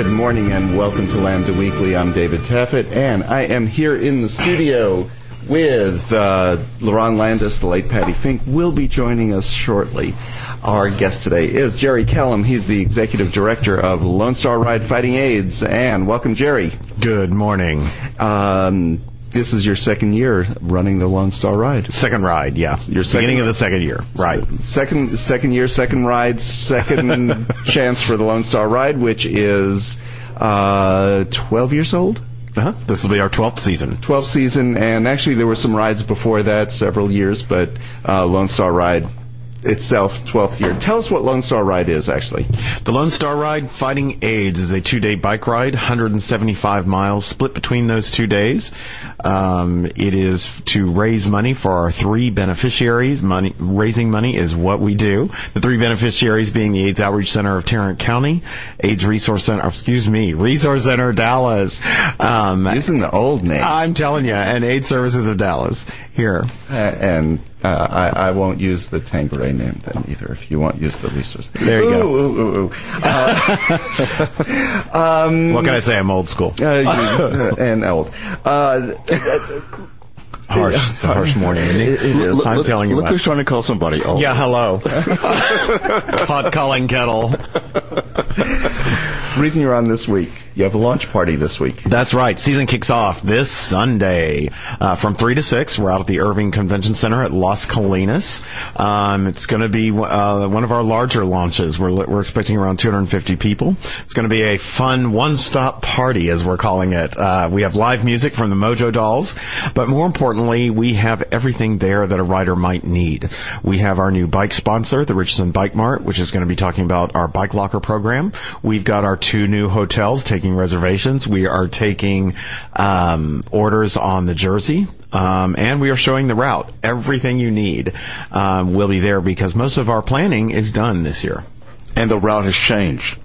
Good morning and welcome to Lambda Weekly. I'm David Taffet, and I am here in the studio with LaRon Landis. The late Patty Fink will be joining us shortly. Our guest today is Jerry Kellum. He's the executive director of Lone Star Ride Fighting AIDS. And welcome, Jerry. Good morning. This is your second year running the Lone Star Ride. Second ride, yeah. Your beginning of the second year, right. Second year, second ride, second chance for the Lone Star Ride, which is 12 years old? Uh-huh. This will be our 12th season. 12th season, and actually there were some rides before that, several years, but Lone Star Ride itself, 12th year. Tell us what Lone Star Ride is, actually. The Lone Star Ride Fighting AIDS is a 2-day bike ride, 175 miles split between those 2 days. It is to raise money for our 3 beneficiaries. Raising money is what we do. The 3 beneficiaries being the AIDS Outreach Center of Tarrant County, AIDS Resource Center Dallas. Using the old name. I'm telling you, and AIDS Services of Dallas here. I won't use the Tanqueray name then either, if you won't use the resource. There you go. What can I say? I'm old school. And old. Harsh. It's a harsh morning, isn't it? It is. I'm telling you Look who's trying to call somebody old. Yeah, hello. Hot calling kettle. The reason you're on this week, you have a launch party this week. That's right. Season kicks off this Sunday from 3 to 6. We're out at the Irving Convention Center at Las Colinas. It's going to be one of our larger launches. We're expecting around 250 people. It's going to be a fun one-stop party, as we're calling it. We have live music from the Mojo Dolls, but more importantly, we have everything there that a rider might need. We have our new bike sponsor, the Richardson Bike Mart, which is going to be talking about our bike locker program. We've got our 2 new hotels taking reservations. We are taking orders on the Jersey, and we are showing the route. Everything you need will be there because most of our planning is done this year. And the route has changed.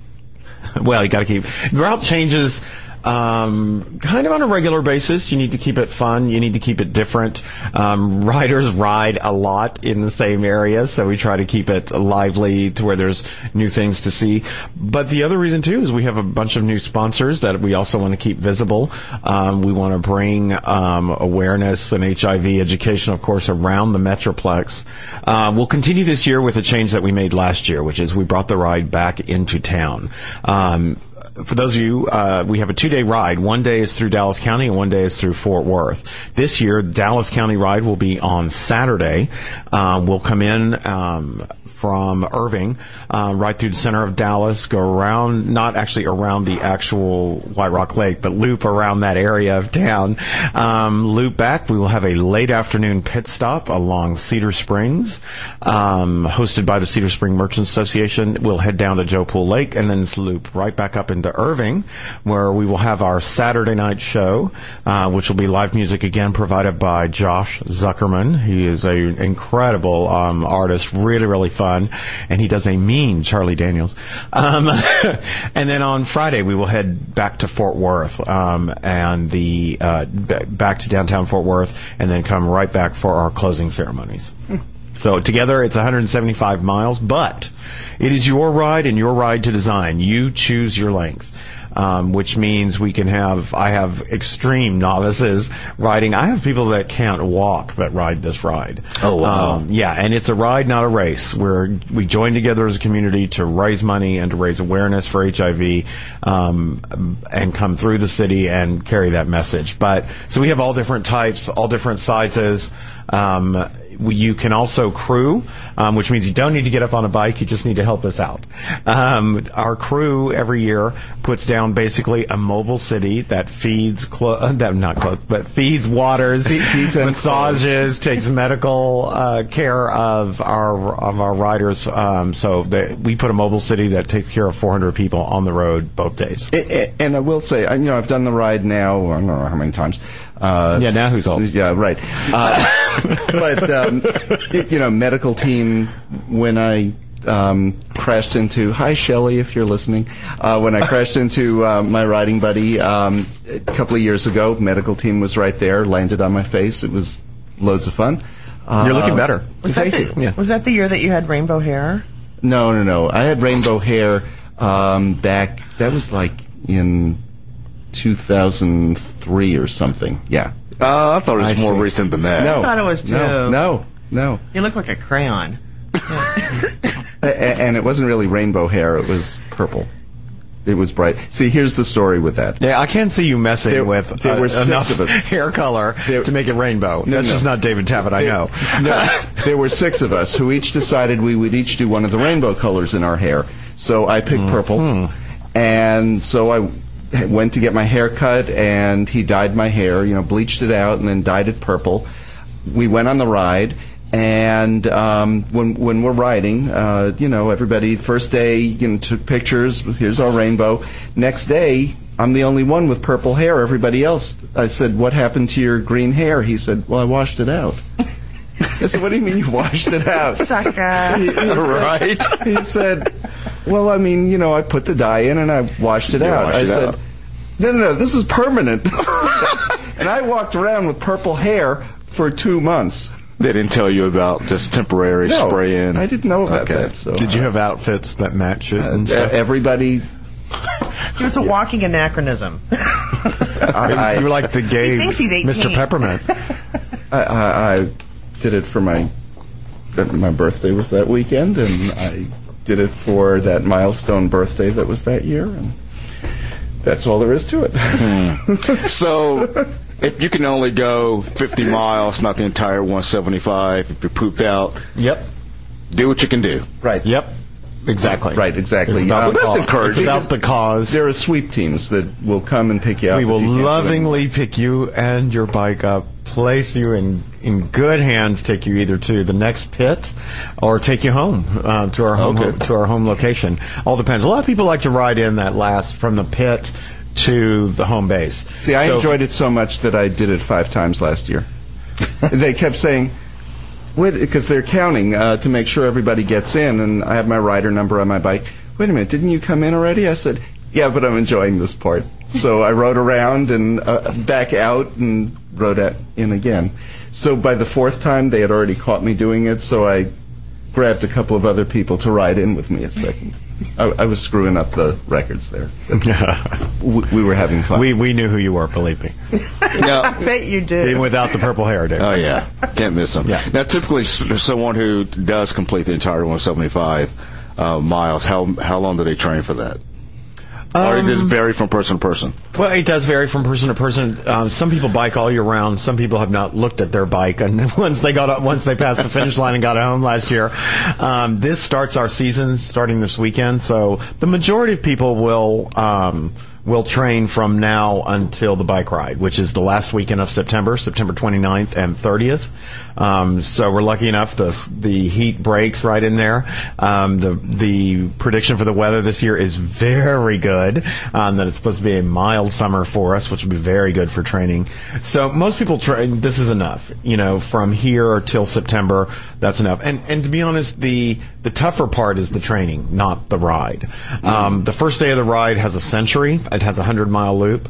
Well, you got to keep the route changes. Kind of on a regular basis. You need to keep it fun. You need to keep it different. Riders ride a lot in the same area, so we try to keep it lively to where there's new things to see. But the other reason, too, is we have a bunch of new sponsors that we also want to keep visible. We want to bring awareness and HIV education, of course, around the Metroplex. We'll continue this year with a change that we made last year, which is we brought the ride back into town. For those of you, we have a 2-day ride. 1 day is through Dallas County and 1 day is through Fort Worth. This year, Dallas County ride will be on Saturday. We'll come in from Irving, right through the center of Dallas, go around, not actually around the actual White Rock Lake, but loop around that area of town. Loop back. We will have a late afternoon pit stop along Cedar Springs, hosted by the Cedar Spring Merchants Association. We'll head down to Joe Pool Lake and then loop right back up into Irving, where we will have our Saturday night show, which will be live music again provided by Josh Zuckerman. He is an incredible artist, really, really fun, and he does a mean Charlie Daniels. And then on Friday we will head back to Fort Worth, and back to downtown Fort Worth, and then come right back for our closing ceremonies. So together it's 175 miles, but it is your ride and your ride to design. You choose your length, which means I have extreme novices riding. I have people that can't walk that ride this ride. Oh, wow. Yeah, and it's a ride, not a race, where we join together as a community to raise money and to raise awareness for HIV, and come through the city and carry that message. So we have all different types, all different sizes. You can also crew, which means you don't need to get up on a bike. You just need to help us out. Our crew every year puts down basically a mobile city that feeds, feeds waters, feeds massages, takes medical care of our riders. We put a mobile city that takes care of 400 people on the road both days. And I will say, I've done the ride now, I don't know how many times. Now who's old? Yeah, right. But medical team, when I crashed into, hi Shelley if you're listening, when I crashed into my riding buddy a couple of years ago, medical team was right there, landed on my face. It was loads of fun. You're looking better. Was that the year that you had rainbow hair? No. I had rainbow hair back. That was like in 2003 or something. Yeah. I thought it was more recent than that. No. I thought it was too. No. You look like a crayon. And it wasn't really rainbow hair. It was purple. It was bright. See, here's the story with that. Yeah, I can't see you messing with there were six enough of us. hair color to make it rainbow. That's just not David Taffet, I know. No, there were 6 of us who each decided we would each do one of the rainbow colors in our hair. So I picked purple, and so I went to get my hair cut, and he dyed my hair, bleached it out, and then dyed it purple. We went on the ride. And when we're riding, everybody, first day, took pictures. Here's our rainbow. Next day, I'm the only one with purple hair. Everybody else, I said, what happened to your green hair? He said, well, I washed it out. I said, what do you mean you washed it out? Sucker. Right. He said, well, I mean, I put the dye in and I washed it out. I said, no, this is permanent. And I walked around with purple hair for 2 months. They didn't tell you about just temporary spray-in? I didn't know about that. So. Did you have outfits that match it and stuff? Everybody... He was a walking anachronism. You were like the gay He thinks he's 18. Mr. Peppermint. I did it for my birthday was that weekend, and I did it for that milestone birthday that was that year, and that's all there is to it. So... If you can only go 50 miles, not the entire 175, if you're pooped out, do what you can do. Right. Yep. Exactly. Right, exactly. It's about, that's encouraging. It's about the cause. There are sweep teams that will come and pick you up. We will lovingly pick you and your bike up, place you in good hands, take you either to the next pit or take you home to our home location. All depends. A lot of people like to ride in that last from the pit to the home base. See, I enjoyed it so much that I did it 5 times last year. They kept saying, because they're counting to make sure everybody gets in, and I have my rider number on my bike. Wait a minute, didn't you come in already? I said, yeah, but I'm enjoying this part. So I rode around and back out and rode in again. So by the 4th time, they had already caught me doing it, so I grabbed a couple of other people to ride in with me a second. I was screwing up the records there. We were having fun. We knew who you were, believe me. I bet you did. Even without the purple hair, dude. Oh, yeah. Can't miss them. Yeah. Now, typically, someone who does complete the entire 175 miles, how long do they train for that? Or does it vary from person to person? Well, it does vary from person to person. Some people bike all year round. Some people have not looked at their bike, and once they passed the finish line and got home last year. This starts our season starting this weekend, so the majority of people will train from now until the bike ride, which is the last weekend of September 29th and 30th. So we're lucky enough the heat breaks right in there. The prediction for the weather this year is very good, that it's supposed to be a mild summer for us, which will be very good for training. So most people train, this is enough, from here till September, that's enough. And to be honest, the tougher part is the training, not the ride. The first day of the ride has a century. It has a 100-mile loop.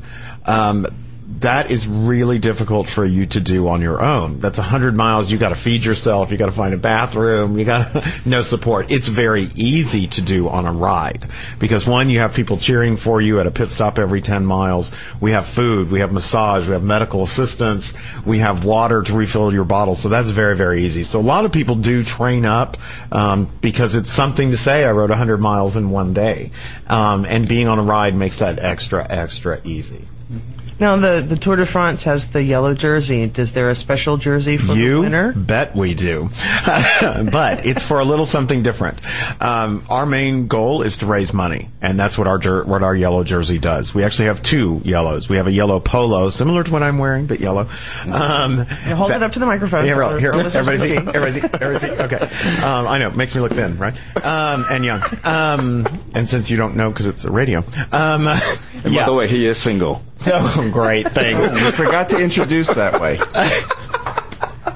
That is really difficult for you to do on your own. That's 100 miles. You got to feed yourself. You got to find a bathroom. You got no support. It's very easy to do on a ride because one, you have people cheering for you at a pit stop every 10 miles. We have food. We have massage. We have medical assistance. We have water to refill your bottle. So that's very, very easy. So a lot of people do train up because it's something to say, I rode 100 miles in one day. And being on a ride makes that extra easy. Now, the Tour de France has the yellow jersey. Is there a special jersey for the winner? You bet we do. But it's for a little something different. Our main goal is to raise money, and that's what our yellow jersey does. We actually have 2 yellows. We have a yellow polo, similar to what I'm wearing, but yellow. Hold it up to the microphone. Here, everybody see. Okay. I know, it makes me look thin, right? And young. And since you don't know because it's a radio. And by the way, he is single. So great, thanks. We forgot to introduce that way.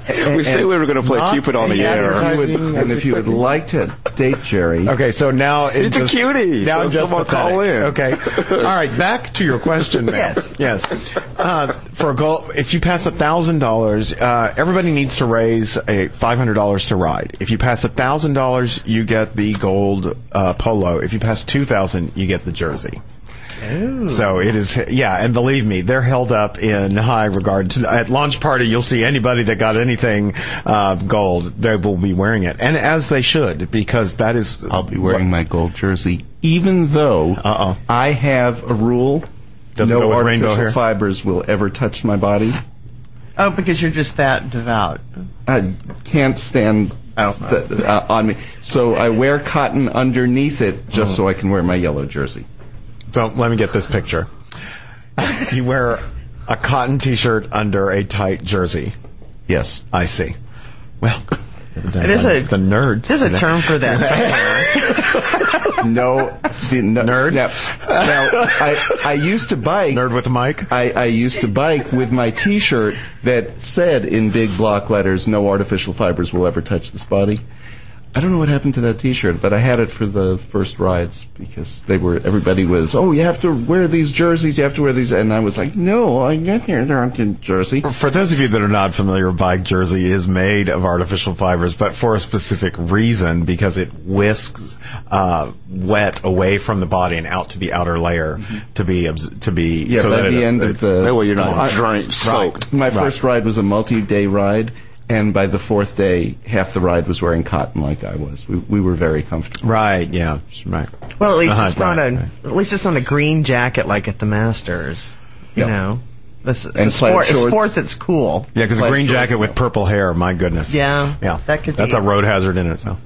We said we were going to play Cupid on the air. And if you would like to date Jerry. Okay, so now it's a cutie. Now so just come on, call in. Okay. All right, back to your question, man. Yes. For a goal, if you pass $1,000, everybody needs to raise $500 to ride. If you pass $1,000, you get the gold polo. If you pass $2,000, you get the jersey. Ooh. So it is, and believe me, they're held up in high regard. At launch party, you'll see anybody that got anything gold, they will be wearing it, and as they should, because that is. I'll be wearing my gold jersey, even though I have a rule: no artificial fibers will ever touch my body. Oh, because you're just that devout. I can't stand on me, so I wear cotton underneath it just so I can wear my yellow jersey. Don't let me get this picture. You wear a cotton T-shirt under a tight jersey. Yes, I see. Well, it is the nerd. There's a term for that. Nerd. Now, I used to bike. Nerd with a mic. I used to bike with my T-shirt that said in big block letters, "No artificial fibers will ever touch this body." I don't know what happened to that T-shirt, but I had it for the first rides because everybody was, you have to wear these jerseys, you have to wear these, and I was like, no, I get here, they're not in jersey. For those of you that are not familiar, bike jersey is made of artificial fibers, but for a specific reason, because it whisks wet away from the body and out to the outer layer to be by so the end of the that way you're not soaked. My first ride was a multi-day ride. And by the fourth day, half the ride was wearing cotton like I was. We were very comfortable. Right, yeah, right. Well, at least it's not a green jacket like at the Masters. You know, it's a sport that's cool. Yeah, because a green jacket with purple hair, my goodness. Yeah, that's a road hazard in itself.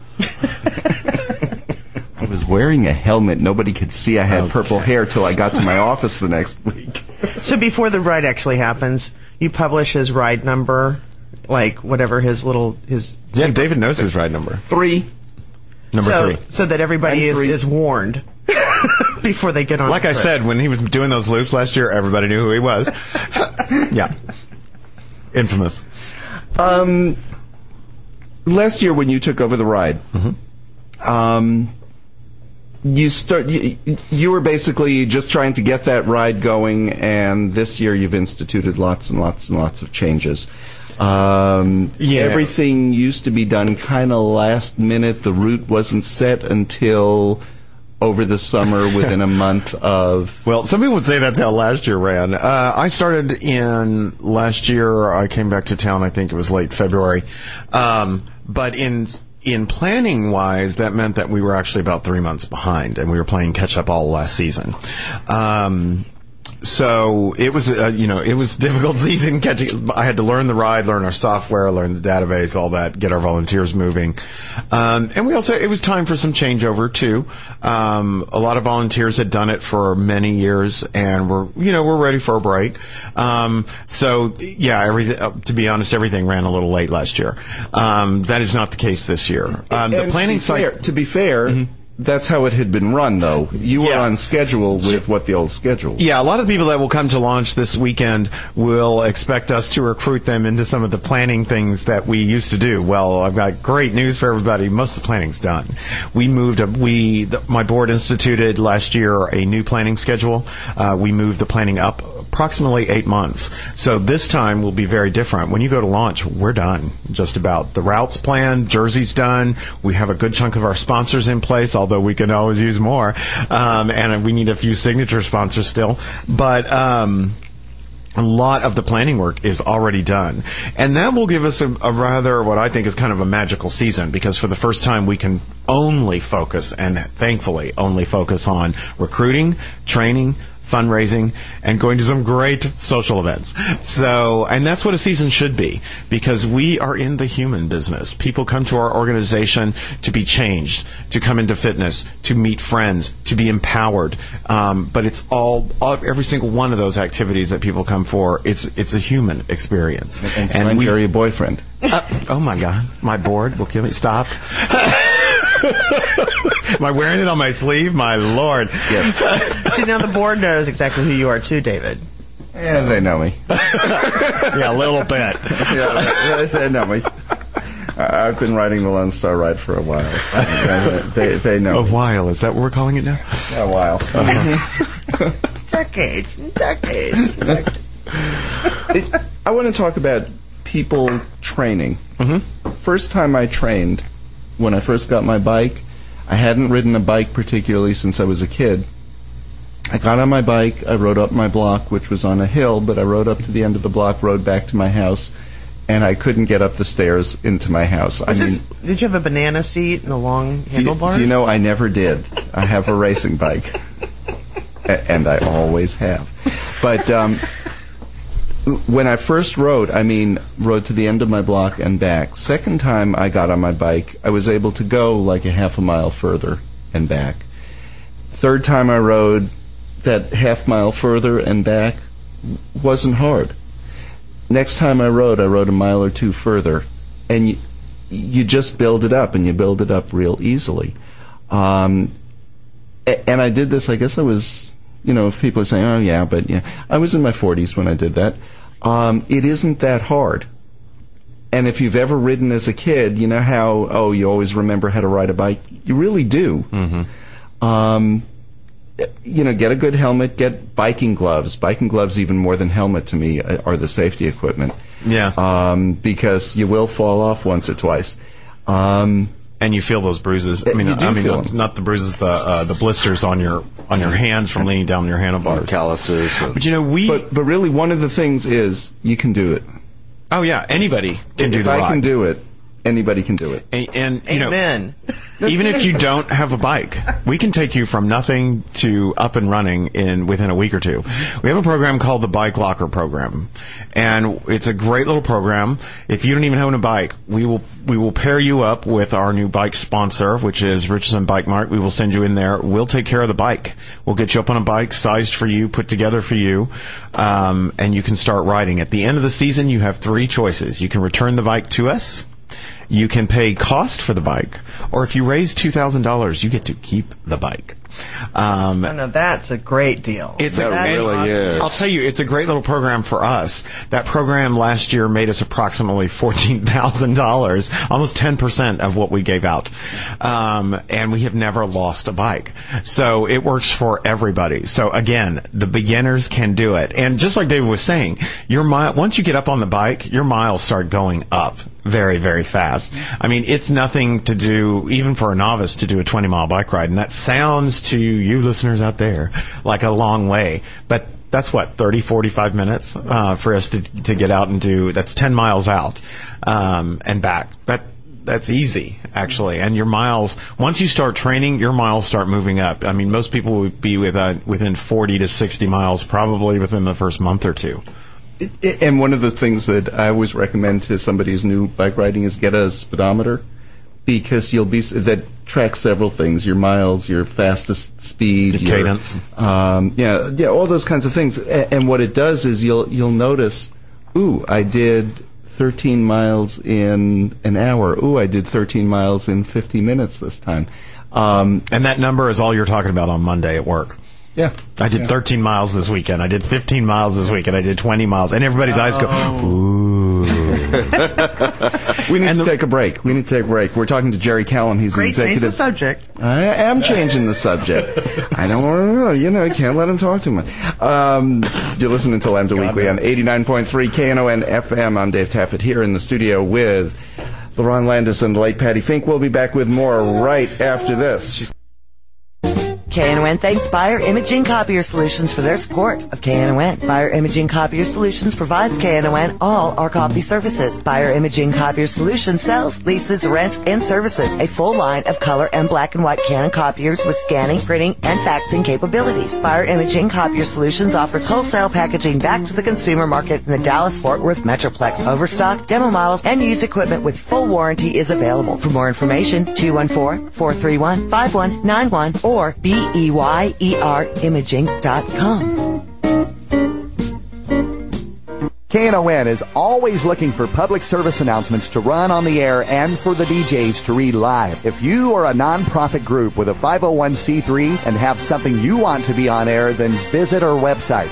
I was wearing a helmet. Nobody could see I had purple hair till I got to my office the next week. So before the ride actually happens, you publish his ride number. Like whatever his. Yeah, David knows his ride number. 3. Number 3. So that everybody is warned before they get on. Like I said, when he was doing those loops last year, everybody knew who he was. Yeah, infamous. Last year when you took over the ride, you were basically just trying to get that ride going, and this year you've instituted lots and lots and lots of changes. Everything used to be done kind of last minute. The route wasn't set until over the summer within a month of... Well, some people would say that's how last year ran. I started in last year. I came back to town, I think it was late February. But in planning wise, that meant that we were actually about 3 months behind, and we were playing catch up all last season. So it was, it was a difficult season catching. I had to learn the ride, learn our software, learn the database, all that, get our volunteers moving. And we also, it was time for some changeover too. A lot of volunteers had done it for many years and we're ready for a break. Everything, to be honest, everything ran a little late last year. That is not the case this year. The planning site. To be fair, that's how it had been run, though. You were on schedule with what the old schedule was. Yeah, a lot of the people that will come to launch this weekend will expect us to recruit them into some of the planning things that we used to do. Well, I've got great news for everybody. Most of the planning's done. My board instituted last year a new planning schedule. We moved the planning up approximately 8 months. So this time will be very different. When you go to launch, we're done. Just about. The route's planned, jersey's done. We have a good chunk of our sponsors in place, although we can always use more. And we need a few signature sponsors still. But a lot of the planning work is already done. And that will give us a rather, what I think is kind of a magical season, because for the first time we can only focus, and thankfully only focus on recruiting, training, fundraising, and going to some great social events. So, and that's what a season should be, because we are in the human business. People come to our organization to be changed, to come into fitness, to meet friends, to be empowered. But it's every single one of those activities that people come for, it's a human experience. And Jerry, a boyfriend. Oh my God, my board will kill me. Stop. Am I wearing it on my sleeve? My Lord. Yes. See, now the board knows exactly who you are too, David. Yeah, they know me. Yeah, a little bit. Yeah, they know me. I've been riding the Lone Star Ride for a while. They know. A while, is that what we're calling it now? A while. Decades. I want to talk about people training. Mm-hmm. First time I trained, when I first got my bike, I hadn't ridden a bike particularly since I was a kid. I got on my bike, I rode up my block, which was on a hill, but I rode up to the end of the block, rode back to my house, and I couldn't get up the stairs into my house. Did you have a banana seat and a long handlebar? Do you know, I never did. I have a racing bike, and I always have. But when I first rode to the end of my block and back. Second time I got on my bike, I was able to go like a half a mile further and back. Third time I rode that half mile further and back wasn't hard. Next time I rode a mile or two further, and you just build it up, and you build it up real easily. And I did this, I guess I was, if people are saying, oh yeah, but yeah, I was in my 40s when I did that. It isn't that hard. And if you've ever ridden as a kid, you know how, you always remember how to ride a bike? You really do. Mm-hmm. Get a good helmet, get biking gloves. Biking gloves, even more than helmet to me, are the safety equipment. Yeah. Because you will fall off once or twice. And you feel those bruises. You feel them. Not the bruises, the blisters on your hands from leaning down your handlebars. Calluses. But But really, one of the things is you can do it. Oh yeah, anybody can do it. If the I ride. can do it, anybody can do it. And Amen. Even if you don't have a bike, we can take you from nothing to up and running within a week or two. We have a program called the Bike Locker Program, and it's a great little program. If you don't even own a bike, we will pair you up with our new bike sponsor, which is Richardson Bike Mart. We will send you in there. We'll take care of the bike. We'll get you up on a bike, sized for you, put together for you, and you can start riding. At the end of the season, you have 3 choices. You can return the bike to us. You can pay cost for the bike, or if you raise $2,000, you get to keep the bike. No, that's a great deal. That really is. I'll tell you, it's a great little program for us. That program last year made us approximately $14,000, almost 10% of what we gave out. And we have never lost a bike. So it works for everybody. So again, the beginners can do it. And just like David was saying, once you get up on the bike, your miles start going up very, very fast. I mean, it's nothing to do, even for a novice, to do a 20-mile bike ride. And that sounds to you listeners out there like a long way. But that's 30, 45 minutes for us to get out and do. That's 10 miles out and back. That's easy, actually. And your miles, once you start training, your miles start moving up. I mean, most people would be within 40 to 60 miles probably within the first month or two. And one of the things that I always recommend to somebody who's new bike riding is get a speedometer, because that tracks several things: your miles, your fastest speed, your cadence, all those kinds of things. And what it does is you'll notice, I did 13 miles in an hour. I did 13 miles in 50 minutes this time. And that number is all you're talking about on Monday at work. Yeah. I did 13 miles this weekend. I did 15 miles this weekend. I did 20 miles. And everybody's eyes go, ooh. We need to take a break. We're talking to Jerry Callum. He's the executive. Change the subject. I am changing the subject. I don't want to know. You can't let him talk too much. You're listening to Lambda Weekly on 89.3 KNON FM. I'm Dave Taffet here in the studio with LaRon Landis and the late Patty Fink. We'll be back with more right after this. KNON thanks Buyer Imaging Copier Solutions for their support of KNON. Buyer Imaging Copier Solutions provides KNON all our copy services. Buyer Imaging Copier Solutions sells, leases, rents, and services a full line of color and black and white Canon copiers with scanning, printing, and faxing capabilities. Buyer Imaging Copier Solutions offers wholesale packaging back to the consumer market in the Dallas-Fort Worth Metroplex. Overstock, demo models, and used equipment with full warranty is available. For more information, 214-431-5191 or BEYERimaging.com. KNON is always looking for public service announcements to run on the air and for the DJs to read live. If you are a nonprofit group with a 501c3 and have something you want to be on air, then visit our website,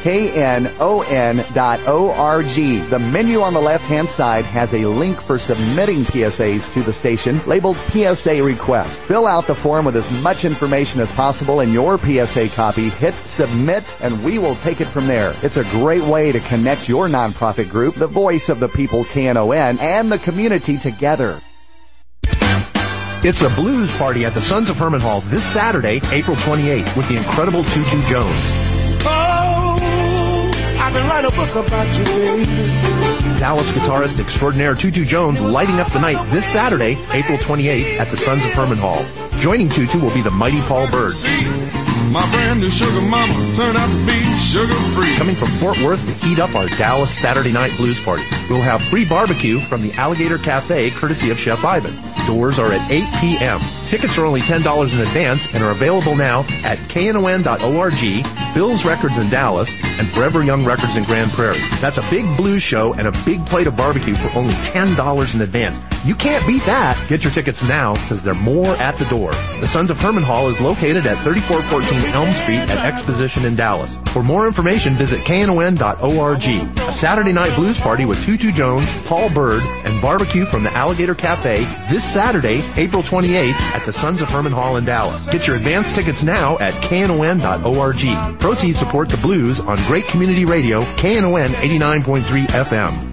knon.org. The menu on the left-hand side has a link for submitting PSAs to the station labeled PSA Request. Fill out the form with as much information as possible in your PSA copy, hit submit, and we will take it from there. It's a great way to connect your nonprofit group, the voice of the people KNON, and the community together. It's a blues party at the Sons of Herman Hall this Saturday, April 28th, with the incredible Tutu Jones. Oh, I can write a book about you, baby. Dallas guitarist extraordinaire Tutu Jones lighting up the night this Saturday, April 28th, at the Sons of Herman Hall. Joining Tutu will be the mighty Paul Byrd. My brand new sugar mama turned out to be sugar-free. Coming from Fort Worth to heat up our Dallas Saturday night blues party. We'll have free barbecue from the Alligator Cafe, courtesy of Chef Ivan. Doors are at 8 p.m. Tickets are only $10 in advance and are available now at knon.org, Bill's Records in Dallas, and Forever Young Records in Grand Prairie. That's a big blues show and a big plate of barbecue for only $10 in advance. You can't beat that. Get your tickets now because there are more at the door. The Sons of Herman Hall is located at 3414 Elm Street at Exposition in Dallas. For more information, visit knon.org. A Saturday night blues party with Tutu Jones, Paul Byrd, and barbecue from the Alligator Cafe this Saturday, April 28th at the Sons of Herman Hall in Dallas. Get your advance tickets now at knon.org. Proceeds support the blues on Great Community Radio, KNON 89.3 FM.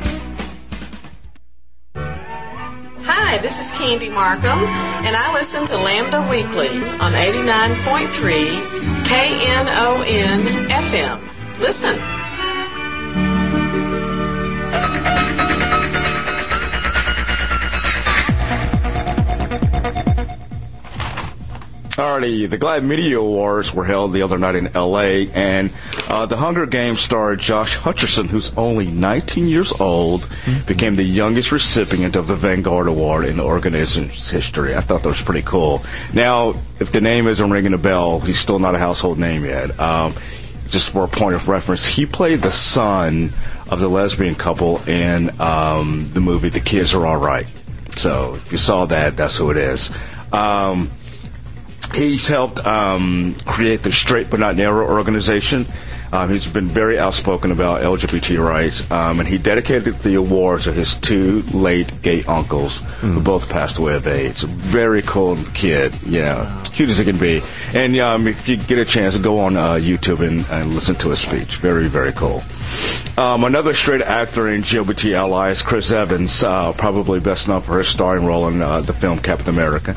Hi, this is Candy Markham, and I listen to Lambda Weekly on 89.3 KNON FM. Listen. Alrighty, the Glad Media Awards were held the other night in L.A., and the Hunger Games star Josh Hutcherson, who's only 19 years old, became the youngest recipient of the Vanguard Award in the organization's history. I thought that was pretty cool. Now, if the name isn't ringing a bell, he's still not a household name yet. Just for a point of reference, he played the son of the lesbian couple in the movie The Kids Are All Right. So if you saw that, that's who it is. He's helped create the Straight But Not Narrow organization. He's been very outspoken about LGBT rights, and he dedicated the award to his two late gay uncles who both passed away of AIDS. A very cool kid, cute as he can be. And if you get a chance, go on YouTube and listen to his speech. Very, very cool. Another straight actor in LGBT allies, Chris Evans, probably best known for his starring role in the film Captain America.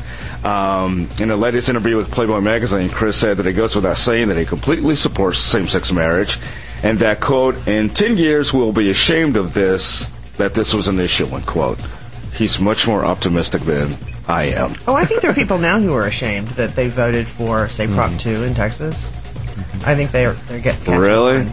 In a latest interview with Playboy magazine, Chris said that it goes without saying that he completely supports same-sex marriage, and that, quote, in 10 years we'll be ashamed of this, that this was an issue, unquote. He's much more optimistic than I am. Oh, I think there are people now who are ashamed that they voted for, say, Prop 2 in Texas. I think they're getting... Really?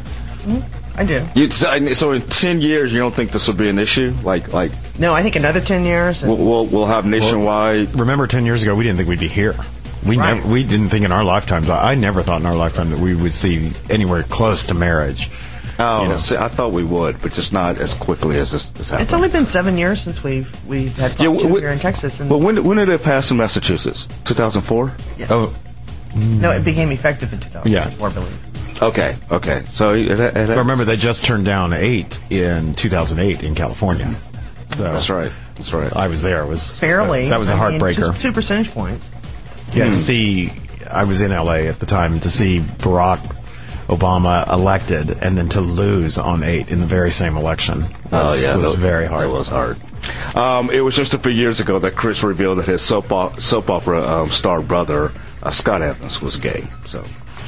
I do. So in 10 years, you don't think this will be an issue? No, I think another 10 years. We'll have nationwide... Well, remember 10 years ago, we didn't think we'd be here. We didn't think in our lifetimes. I never thought in our lifetime that we would see anywhere close to marriage. Oh, see, I thought we would, but just not as quickly as this happened. It's only been 7 years since we've had Prop 2 here in Texas. Well, when did it pass in Massachusetts? 2004? Yeah. Oh. No, it became effective in 2004, I believe. Okay. So but remember, they just turned down 8 in 2008 in California. So That's right. I was there. It was barely. That was a heartbreaker. Just 2 percentage points. Yeah, to see, I was in LA at the time, to see Barack Obama elected and then to lose on 8 in the very same election was very hard. It was hard. It was just a few years ago that Chris revealed that his soap opera star brother, Scott Evans, was gay. So,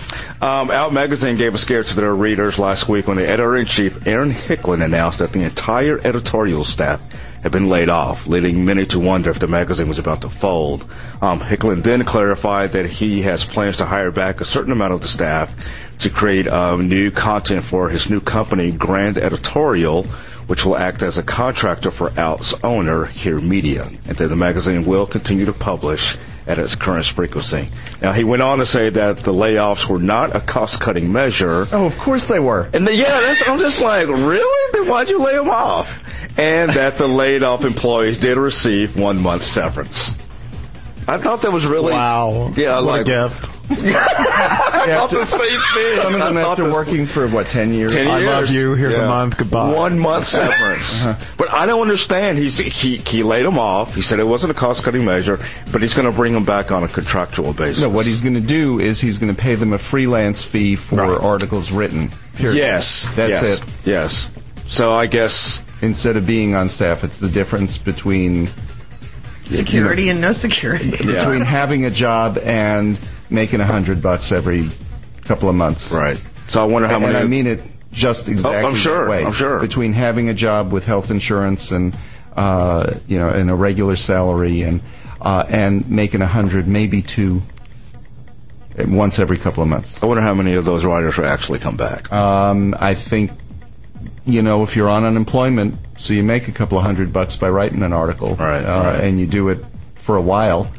Out Magazine gave a scare to their readers last week when the editor-in-chief, Aaron Hicklin, announced that the entire editorial staff had been laid off, leading many to wonder if the magazine was about to fold. Hicklin then clarified that he has plans to hire back a certain amount of the staff to create new content for his new company, Grand Editorial, which will act as a contractor for Out's owner, Here Media, and that the magazine will continue to publish at its current frequency. Now, he went on to say that the layoffs were not a cost-cutting measure. Oh, of course they were. And I'm just like, really? Then why'd you lay them off? And that the laid-off employees did receive 1 month severance. I thought that was really... Wow. Yeah, what a gift. I thought the same thing. Some of them after working for, 10 years? 10 years. I love you. Here's a month. Goodbye. 1 month severance. But I don't understand. He laid them off. He said it wasn't a cost-cutting measure, but he's going to bring them back on a contractual basis. No, what he's going to do is he's going to pay them a freelance fee for articles written. Period. Yes. That's it. Yes. So I guess... Instead of being on staff, it's the difference between... Security and no security. Between having a job and making $100 every couple of months. Right. So I wonder how many... And I mean it just exactly that way. I'm sure. Between having a job with health insurance and, and a regular salary and making $100, maybe $2, once every couple of months. I wonder how many of those writers will actually come back. I think... if you're on unemployment, so you make a couple of $100 by writing an article, right. And you do it for a while,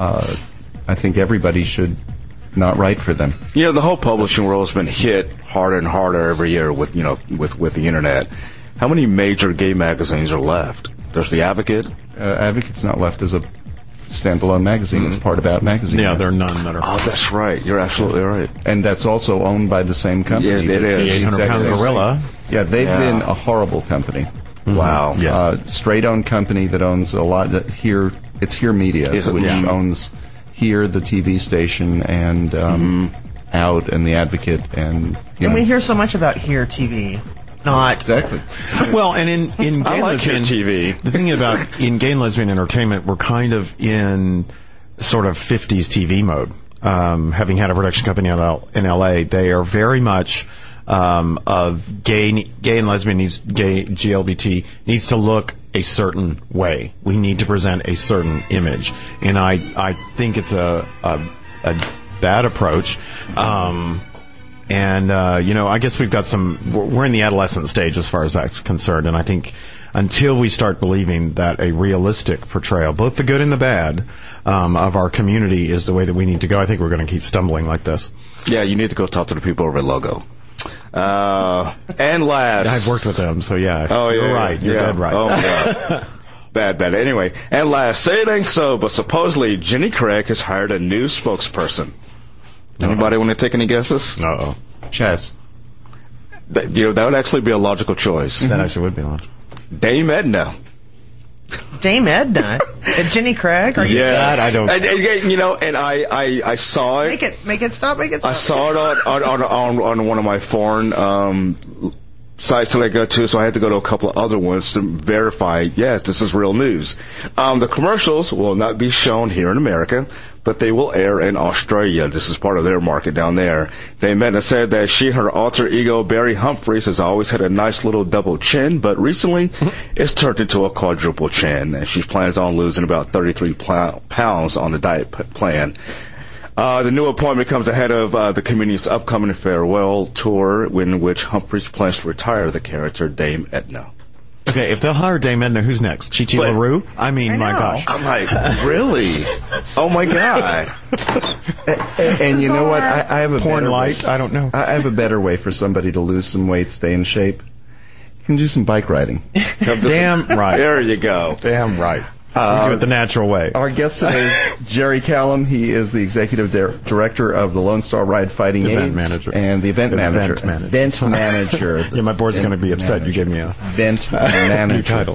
I think everybody should not write for them. The whole publishing world has been hit harder and harder every year with the internet. How many major gay magazines are left? There's the Advocate. Advocate's not left as a standalone magazine. It's part of Out Magazine. Yeah, there are none that are. Oh, that's right. You're absolutely right. And that's also owned by the same company. Yeah, it is. The 800-pound gorilla. Yeah, they've been a horrible company. Wow. Yes. Straight-owned company that owns a lot here. It's Here Media, which owns Here, the TV station, and Out, and the Advocate, and we hear so much about Here TV. Not exactly. Well, and in gay lesbian TV, the thing about in gay and lesbian entertainment, we're kind of in sort of 50s TV mode. Having had a production company in LA, they are very much of gay and lesbian gay GLBT needs to look a certain way. We need to present a certain image, and I think it's a bad approach. And, I guess we've got we're in the adolescent stage as far as that's concerned. And I think until we start believing that a realistic portrayal, both the good and the bad, of our community is the way that we need to go, I think we're going to keep stumbling like this. Yeah, you need to go talk to the people over at Logo. And last... I've worked with them, so yeah. Oh, yeah. You're right. You're dead right. Oh, my God. Bad. Anyway, and last, say it ain't so, but supposedly Jenny Craig has hired a new spokesperson. Anybody want to take any guesses? No. Chaz. That would actually be a logical choice. That actually would be logical. Dame Edna. Dame Edna? Jenny Craig? Are you that? I don't. And I saw it. Make it stop. I saw it on one of my foreign sites that I go to, so I had to go to a couple of other ones to verify, yes, this is real news. The commercials will not be shown here in America, but they will air in Australia. This is part of their market down there. Dame Edna said that she and her alter ego, Barry Humphries, has always had a nice little double chin, but recently it's turned into a quadruple chin, and she plans on losing about 33 pounds on the diet plan. The new appointment comes ahead of the comedian's upcoming farewell tour, in which Humphries plans to retire the character Dame Edna. Okay, if they'll hire Dame Edna, who's next? Chi Chi LaRue? I mean, my gosh. I'm like, really? Oh my God. And you know what? I have a porn better light. I don't know. I have a better way for somebody to lose some weight, stay in shape. You can do some bike riding. Damn right. There you go. Damn right. We do it the natural way. Our guest today is Jerry Callum. He is the executive director of the Lone Star Ride Fighting Event AIDS manager. And the event manager. Event manager. Yeah, my board's going to be upset. You gave me a event manager new title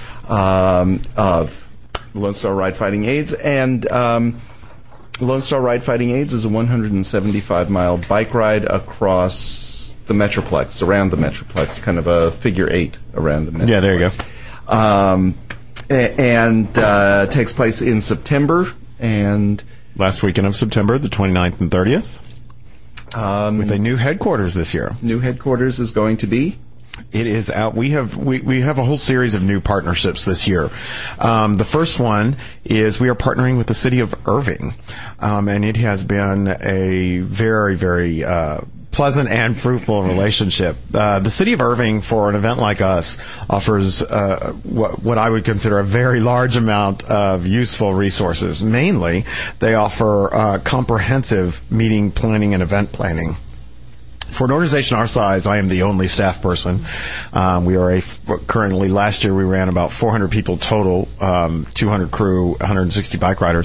of Lone Star Ride Fighting AIDS. And Lone Star Ride Fighting AIDS is a 175-mile bike ride across the Metroplex, around the Metroplex, kind of a figure 8 around the Metroplex. Yeah, there you go. And takes place in September, and last weekend of September, the 29th and 30th, with a new headquarters this year. New headquarters is going to be? It is out. We have a whole series of new partnerships this year. The first one is we are partnering with the city of Irving, and it has been a very, very pleasant and fruitful relationship. The city of Irving, for an event like us, offers what I would consider a very large amount of useful resources. Mainly, they offer comprehensive meeting planning and event planning. For an organization our size, I am the only staff person. We are currently, last year we ran about 400 people total, 200 crew, 160 bike riders.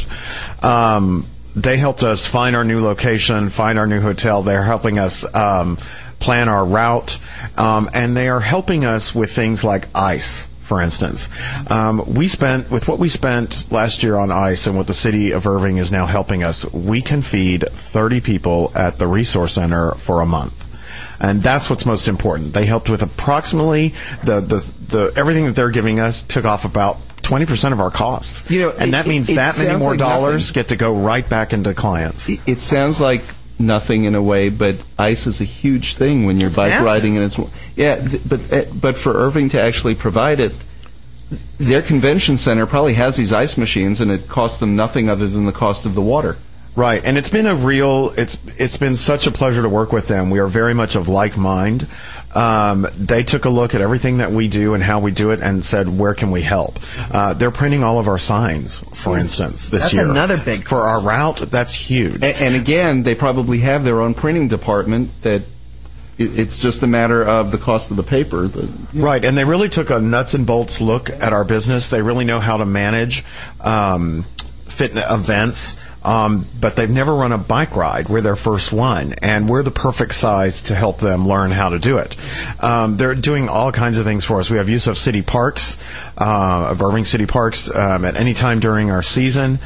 They helped us find our new location, find our new hotel. They're helping us plan our route, and they are helping us with things like ice. For instance, with what we spent last year on ice and what the city of Irving is now helping us, we can feed 30 people at the resource center for a month. And that's what's most important. They helped with approximately the everything that they're giving us took off about 20% of our costs. And that means that many more dollars get to go right back into clients. It sounds like nothing in a way, but ice is a huge thing when you're bike riding, and but for Irving to actually provide it, their convention center probably has these ice machines, and it costs them nothing other than the cost of the water. Right, and it's been it's been such a pleasure to work with them. We are very much of like mind. They took a look at everything that we do and how we do it and said, where can we help? They're printing all of our signs, for instance, this year. That's another big for our route. That's huge. And again, they probably have their own printing department that. It's just a matter of the cost of the paper. Right, and they really took a nuts and bolts look at our business. They really know how to manage fitness events. But they've never run a bike ride. We're their first one, and we're the perfect size to help them learn how to do it. They're doing all kinds of things for us. We have use of city parks, of Irving City Parks, at any time during our season.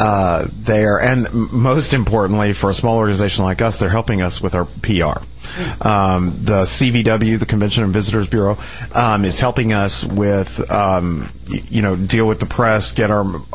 And most importantly, for a small organization like us, they're helping us with our PR. The CVW, the Convention and Visitors Bureau, is helping us with, deal with the press, get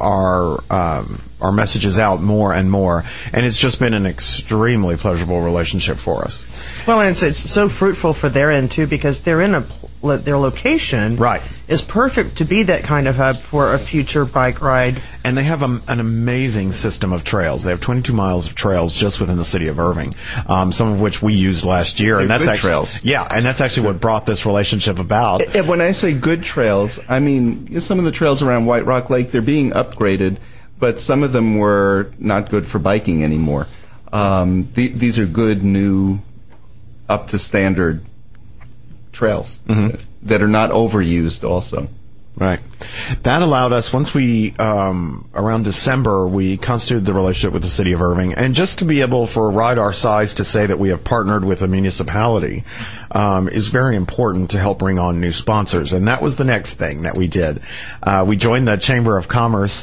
our messages out more and more, and it's just been an extremely pleasurable relationship for us. Well, and it's so fruitful for their end too, because they're in their location right is perfect to be that kind of hub for a future bike ride. And they have an amazing system of trails. They have 22 miles of trails just within the city of Irving, some of which we used last year. And that's good trails. Yeah, and that's actually what brought this relationship about. When I say good trails, I mean some of the trails around White Rock Lake, they're being upgraded, but some of them were not good for biking anymore. These are good, new, up-to-standard trails that are not overused also. Right. That allowed us, once we, around December, we constituted the relationship with the city of Irving. And just to be able, for a ride our size, to say that we have partnered with a municipality is very important to help bring on new sponsors. And that was the next thing that we did. We joined the Chamber of Commerce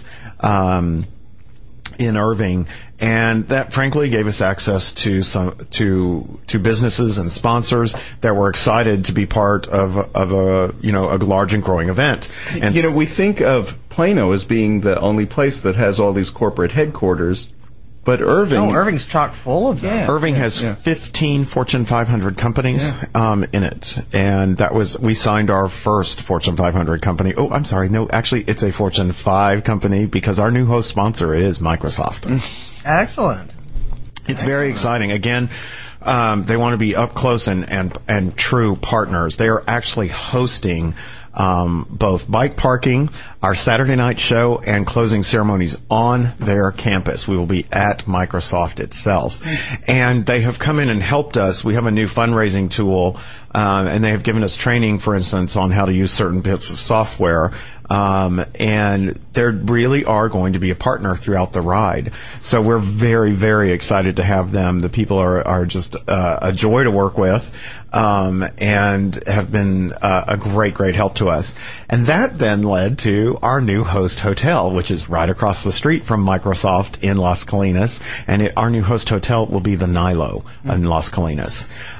in Irving, and that frankly gave us access to to businesses and sponsors that were excited to be part of a large and growing event. And we think of Plano as being the only place that has all these corporate headquarters, but Irving's chock full of them. Yeah, Irving has 15 Fortune 500 companies in it, and we signed our first Fortune 500 company. Oh, I'm sorry, no, actually, it's a Fortune 5 company because our new host sponsor is Microsoft. Excellent. It's very exciting. Again, they want to be up close and true partners. They are actually hosting both bike parking, our Saturday night show, and closing ceremonies on their campus. We will be at Microsoft itself. And they have come in and helped us. We have a new fundraising tool, and they have given us training, for instance, on how to use certain bits of software. And they really are going to be a partner throughout the ride. So we're very, very excited to have them. The people are just a joy to work with, and have been a great help to us. And that then led to our new host hotel, which is right across the street from Microsoft in Las Colinas. And our new host hotel will be the Nilo in Las Colinas.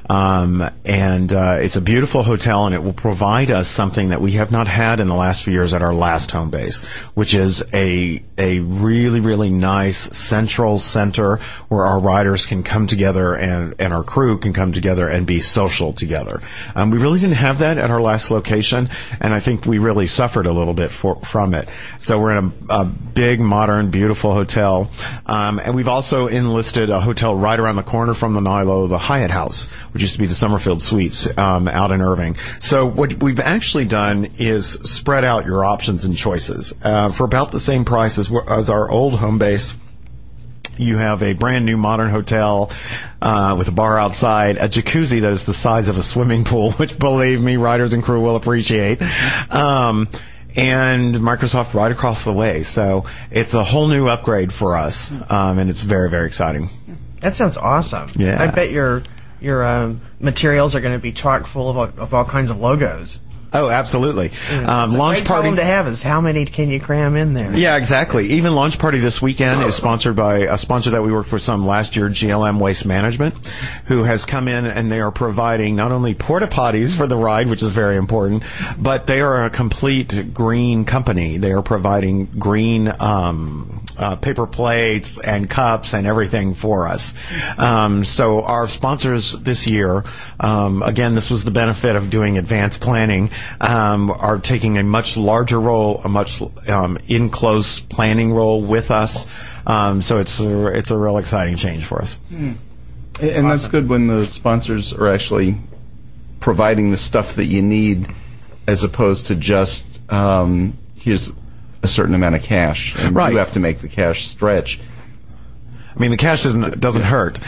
And it's a beautiful hotel, and it will provide us something that we have not had in the last few years at our last home base, which is a really, really nice central center where our riders can come together and our crew can come together and be social together. We really didn't have that at our last location, and I think we really suffered a little bit from it. So we're in a big, modern, beautiful hotel, and we've also enlisted a hotel right around the corner from the Nilo, the Hyatt House, which used to be the Summerfield Suites out in Irving. So what we've actually done is spread out your options and choices. For about the same price as our old home base, you have a brand new modern hotel with a bar outside, a jacuzzi that is the size of a swimming pool, which, believe me, riders and crew will appreciate, and Microsoft right across the way. So it's a whole new upgrade for us, and it's very, very exciting. That sounds awesome. Yeah. I bet your materials are going to be chock full of all kinds of logos. Oh, absolutely. Launch party problem to have is how many can you cram in there? Yeah, exactly. Even launch party this weekend is sponsored by a sponsor that we worked with some last year, GLM Waste Management, who has come in and they are providing not only porta potties for the ride, which is very important, but they are a complete green company. They are providing green paper plates and cups and everything for us. So our sponsors this year, again, this was the benefit of doing advanced planning, are taking a much larger role, a much in close planning role with us. So it's a real exciting change for us. And awesome. That's good when the sponsors are actually providing the stuff that you need, as opposed to just here's a certain amount of cash, and right. You have to make the cash stretch. I mean, the cash doesn't hurt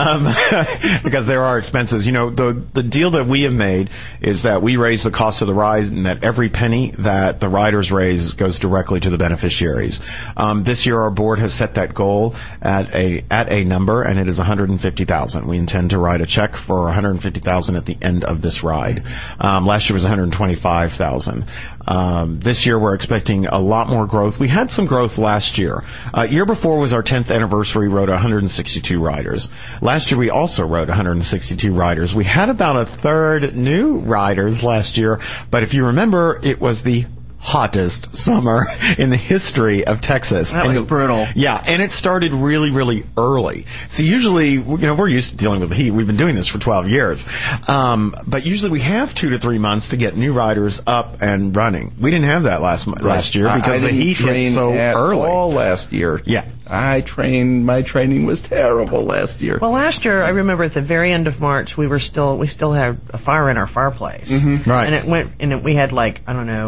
because there are expenses. You know, the deal that we have made is that we raise the cost of the ride, and that every penny that the riders raise goes directly to the beneficiaries. This year, our board has set that goal at a number, and it is $150,000. We intend to write a check for $150,000 at the end of this ride. Last year was $125,000. This year, we're expecting a lot more growth. We had some growth last year. Year before was our 10th anniversary. Rode 162 riders. Last year we also rode 162 riders. We had about a third new riders last year, but if you remember, it was the hottest summer in the history of Texas. That was brutal. Yeah, and it started really, really early. So usually, you know, we're used to dealing with the heat. We've been doing this for 12 years. But usually we have 2 to 3 months to get new riders up and running. We didn't have that last year because the heat hit so early. All last year. Yeah. My training was terrible last year. Well, last year, I remember at the very end of March, we still had a fire in our fireplace. Mm-hmm. Right. And we had maybe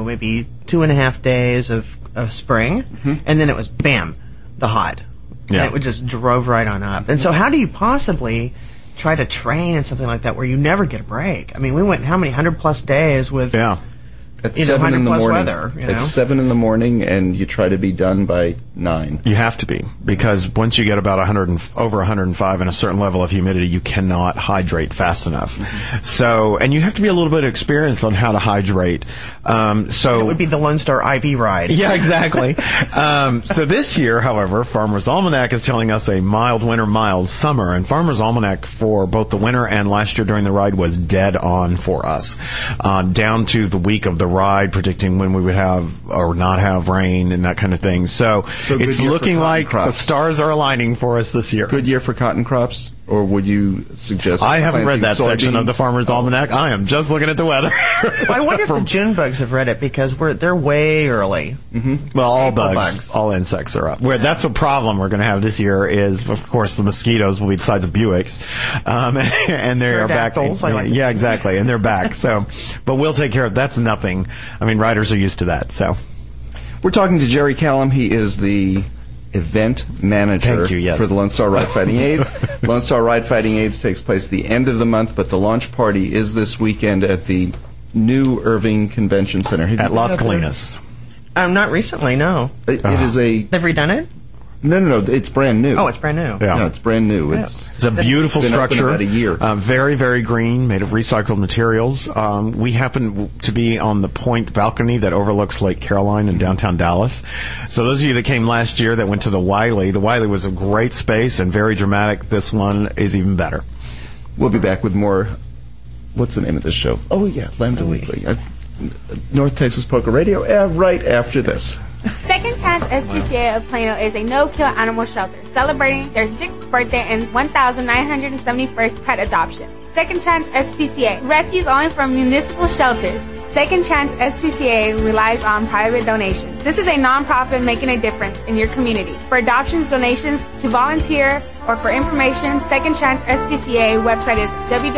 2.5 days of spring, and then it was bam, the hot. Yeah. And it just drove right on up. And so how do you possibly try to train in something like that where you never get a break? I mean, we went how many 100+ days with at 7 in the morning. Weather, At 7 in the morning, and you try to be done by 9. You have to be, because once you get about over 105 and a certain level of humidity, you cannot hydrate fast enough. So, and you have to be a little bit experienced on how to hydrate. So it would be the Lone Star IV ride. Yeah, exactly. So this year, however, Farmer's Almanac is telling us a mild winter, mild summer, and Farmer's Almanac for both the winter and last year during the ride was dead on for us, down to the week of the ride, predicting when we would have or not have rain and that kind of thing. So it's looking like the stars are aligning for us this year. Good year for cotton crops, or would you suggest? I haven't read that section of the Farmer's Almanac. I am just looking at the weather. Well, I wonder if the June bugs have read it, because they're way early. Mm-hmm. Well, all bugs, all insects are up. That's a problem we're going to have this year. Is of course the mosquitoes will be the size of Buicks, and they are back. Yeah, exactly, and they're back. So, but we'll take care of. That's nothing. I mean, riders are used to that. So, we're talking to Jerry Callum. He is the event manager for the Lone Star Ride Fighting Aids. Lone Star Ride Fighting Aids takes place at the end of the month, but the launch party is this weekend at the new Irving Convention Center. At Las Colinas. Not recently, no. It is a... They've redone it? No. It's brand new. Oh, it's brand new. Yeah. No, it's brand new. Yeah. It's a beautiful structure. About a year. Very, very green, made of recycled materials. We happen to be on the point balcony that overlooks Lake Caroline in downtown Dallas. So those of you that came last year that went to the Wiley was a great space and very dramatic. This one is even better. We'll be back with more. What's the name of this show? Oh, yeah, Lambda Weekly. North Texas Poker Radio, right after this. Second Chance SPCA of Plano is a no-kill animal shelter celebrating their 6th birthday and 1,971st pet adoption. Second Chance SPCA rescues only from municipal shelters. Second Chance SPCA relies on private donations. This is a nonprofit making a difference in your community. For adoptions, donations, to volunteer, or for information, Second Chance SPCA website is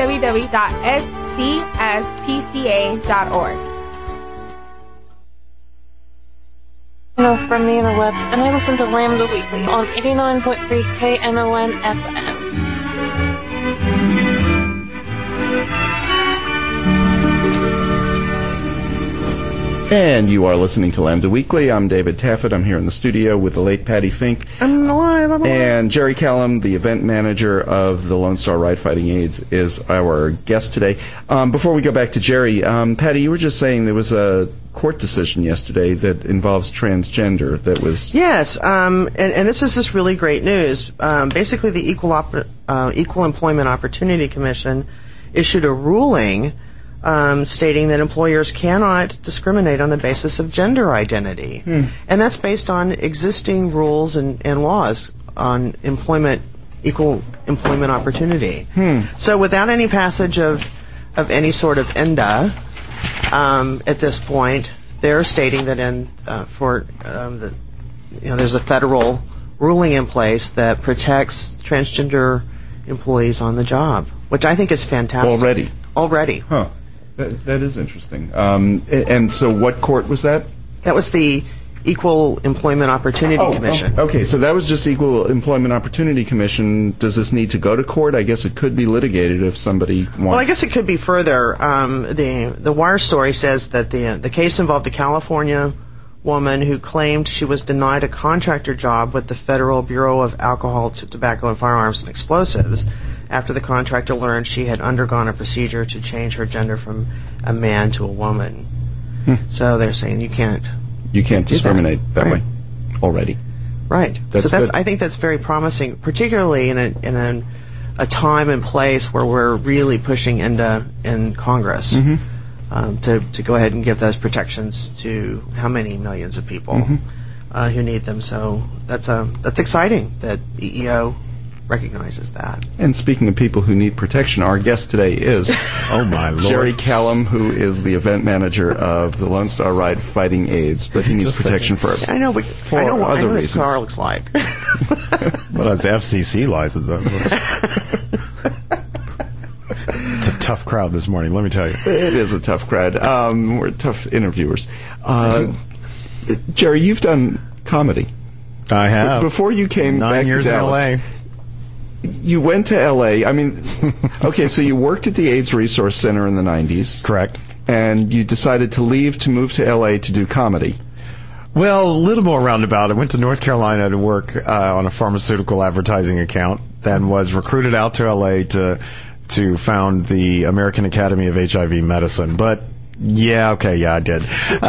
www.scspca.org. From the interwebs, and I listen to Lambda Weekly on 89.3 KNON FM. And you are listening to Lambda Weekly. I'm David Taffet. I'm here in the studio with the late Patty Fink. I'm alive. And Jerry Callum, the event manager of the Lone Star Ride Fighting AIDS, is our guest today. Before we go back to Jerry, Patty, you were just saying there was a court decision yesterday that involves transgender that was... Yes, and this is just really great news. Basically, the Equal Employment Opportunity Commission issued a ruling stating that employers cannot discriminate on the basis of gender identity. And that's based on existing rules and laws on equal employment opportunity. So without any passage of any sort of ENDA, at this point, they're stating that there's a federal ruling in place that protects transgender employees on the job, which I think is fantastic. Already. Huh. That is interesting. And so what court was that? That was the Equal Employment Opportunity Commission. Okay, so that was just Equal Employment Opportunity Commission. Does this need to go to court? I guess it could be litigated if somebody wants... Well, I guess it could be further. The Wire story says that the case involved a California woman who claimed she was denied a contractor job with the Federal Bureau of Alcohol, Tobacco, and Firearms and Explosives after the contractor learned she had undergone a procedure to change her gender from a man to a woman. So they're saying you can't discriminate that way already. Right. I think that's very promising, particularly in a time and place where we're really pushing in Congress to go ahead and give those protections to how many millions of people who need them. So that's exciting that EEO recognizes that. And speaking of people who need protection, our guest today is oh my Lord, Jerry Callum, who is the event manager of the Lone Star Ride Fighting AIDS, but he needs protection for I know other what reasons. His car looks like. Well, that's FCC license. It's a tough crowd this morning, let me tell you. It is a tough crowd. We're tough interviewers. Jerry, you've done comedy. I have. Before you came 9 back years to Dallas, in LA. You went to L.A. I mean, okay, so you worked at the AIDS Resource Center in the 90s. Correct. And you decided to leave to move to L.A. to do comedy. Well, a little more roundabout. I went to North Carolina to work on a pharmaceutical advertising account, then was recruited out to L.A. to found the American Academy of HIV Medicine. But I did.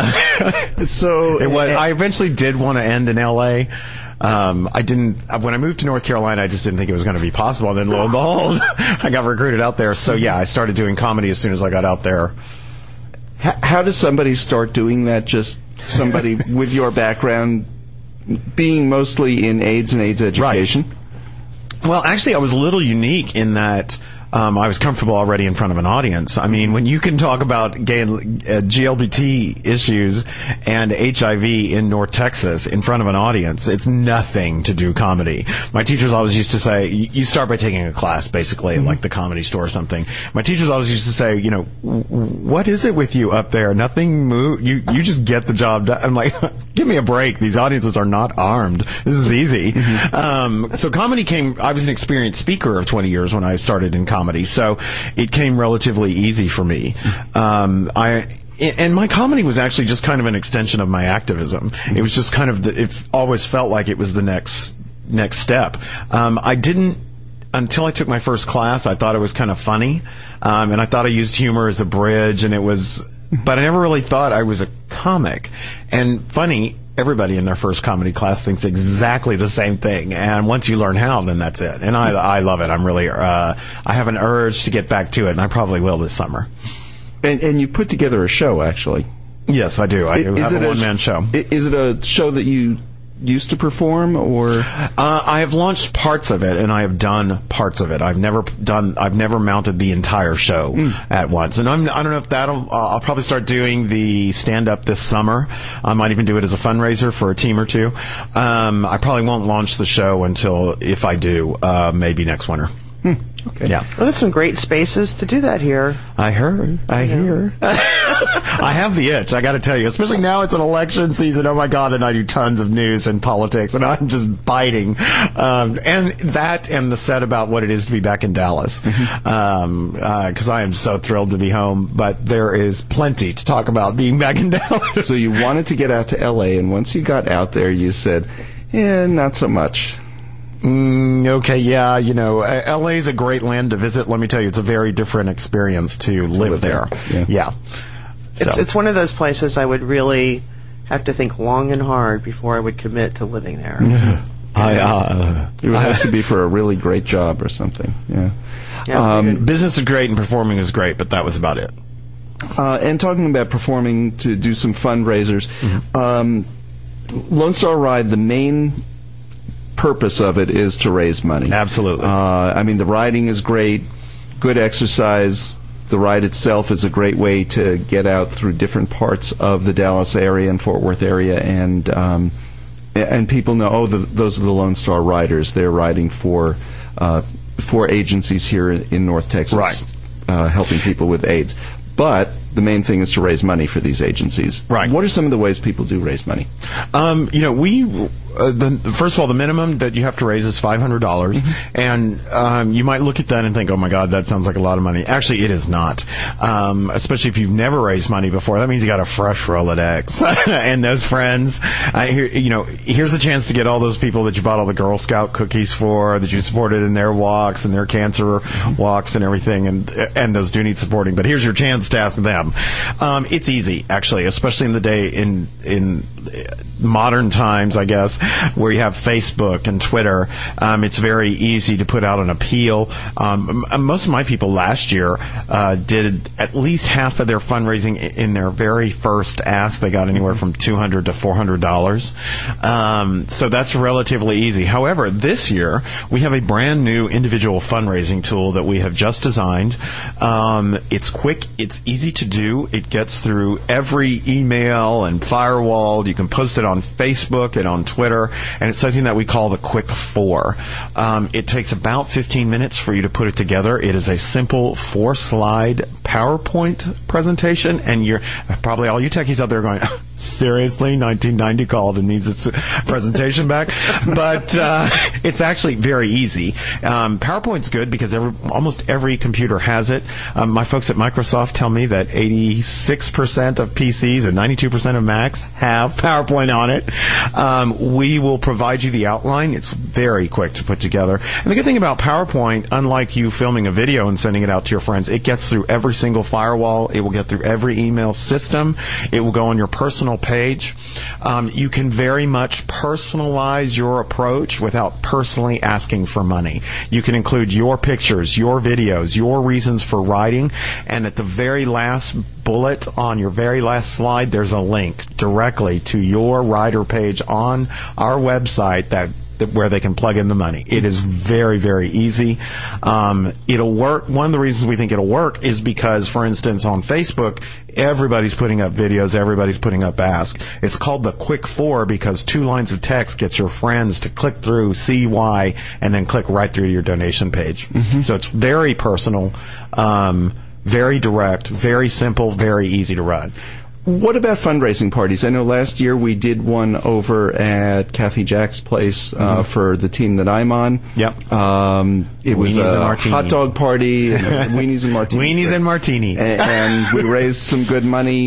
I eventually did want to end in L.A., I didn't, when I moved to North Carolina, I just didn't think it was going to be possible. And then lo and behold, I got recruited out there. So I started doing comedy as soon as I got out there. How does somebody start doing that? Just somebody with your background being mostly in AIDS and AIDS education? Right. Well, actually, I was a little unique in that I was comfortable already in front of an audience. I mean, when you can talk about GLBT issues and HIV in North Texas in front of an audience, it's nothing to do comedy. My teachers always used to say, you start by taking a class, basically, like the Comedy Store or something. My teachers always used to say, what is it with you up there? Nothing you just get the job done. I'm like, give me a break. These audiences are not armed. This is easy. So comedy I was an experienced speaker of 20 years when I started in comedy. So it came relatively easy for me. And my comedy was actually just kind of an extension of my activism. It was just kind of it always felt like it was the next step. I didn't, until I took my first class, I thought it was kind of funny. And I thought I used humor as a bridge, but I never really thought I was a comic. And funny, everybody in their first comedy class thinks exactly the same thing. And once you learn how, then that's it. And I love it. I'm really, I have an urge to get back to it, and I probably will this summer. And you've put together a show, actually. Yes, I do. I do have a one-man show. Is it a show that you used to perform, or? I have launched parts of it, and I have done parts of it. I've never mounted the entire show at once. And I don't know if I'll probably start doing the stand-up this summer. I might even do it as a fundraiser for a team or two. I probably won't launch the show until, if I do, maybe next winter. Okay. Yeah. Well, there's some great spaces to do that here. I hear. I have the itch, I got to tell you. Especially now it's an election season. Oh, my God, and I do tons of news and politics, and I'm just biting. And the set about what it is to be back in Dallas. Because I am so thrilled to be home. But there is plenty to talk about being back in Dallas. So you wanted to get out to L.A., and once you got out there, you said, not so much. Okay, yeah, LA is a great land to visit. Let me tell you, it's a very different experience to live there. Yeah. It's one of those places I would really have to think long and hard before I would commit to living there. It would have to be for a really great job or something. Yeah. Business is great and performing is great, but that was about it. And talking about performing to do some fundraisers, Lone Star Ride, the main purpose of it is to raise money. Absolutely. The riding is great, good exercise. The ride itself is a great way to get out through different parts of the Dallas area and Fort Worth area, and people know, those are the Lone Star Riders. They're riding for agencies here in North Texas, right, helping people with AIDS. But the main thing is to raise money for these agencies. Right. What are some of the ways people do raise money? First of all, the minimum that you have to raise is $500, and you might look at that and think, "Oh my God, that sounds like a lot of money." Actually, it is not. Especially if you've never raised money before, that means you got a fresh Rolodex and those friends. Here's a chance to get all those people that you bought all the Girl Scout cookies for, that you supported in their walks and their cancer walks and everything, and those do need supporting. But here's your chance to ask them. It's easy, actually, especially in the day in modern times, I guess, where you have Facebook and Twitter. It's very easy to put out an appeal. Most of my people last year did at least half of their fundraising in their very first ask. They got anywhere from $200 to $400. So that's relatively easy. However, this year we have a brand new individual fundraising tool that we have just designed. It's quick. It's easy to do. It gets through every email and firewall. You can post it on Facebook and on Twitter, and it's something that we call the Quick 4. It takes about 15 minutes for you to put it together. It is a simple 4-slide PowerPoint presentation, and you're probably all you techies out there going, seriously, 1990 called and needs its presentation back? But it's actually very easy. PowerPoint's good because almost every computer has it. My folks at Microsoft tell me that 86% of PCs and 92% of Macs have PowerPoint on it. We will provide you the outline. It's very quick to put together. And the good thing about PowerPoint, unlike you filming a video and sending it out to your friends, it gets through every single firewall. It will get through every email system. It will go on your personal page. You can very much personalize your approach without personally asking for money. You can include your pictures, your videos, your reasons for writing, and at the very last bullet on your very last slide, there's a link directly to your rider page on our website where they can plug in the money. It is very, very easy. It'll work. One of the reasons we think it'll work is because, for instance, on Facebook, everybody's putting up videos, everybody's putting up Ask. It's called the Quick 4 because 2 lines of text gets your friends to click through, see why, and then click right through to your donation page. So it's very personal, very direct, very simple, very easy to run. What about fundraising parties? I know last year we did one over at Kathy Jack's place for the team that I'm on. Yep. It was a hot dog party, and weenies and martini. Weenies and martini. And we raised some good money.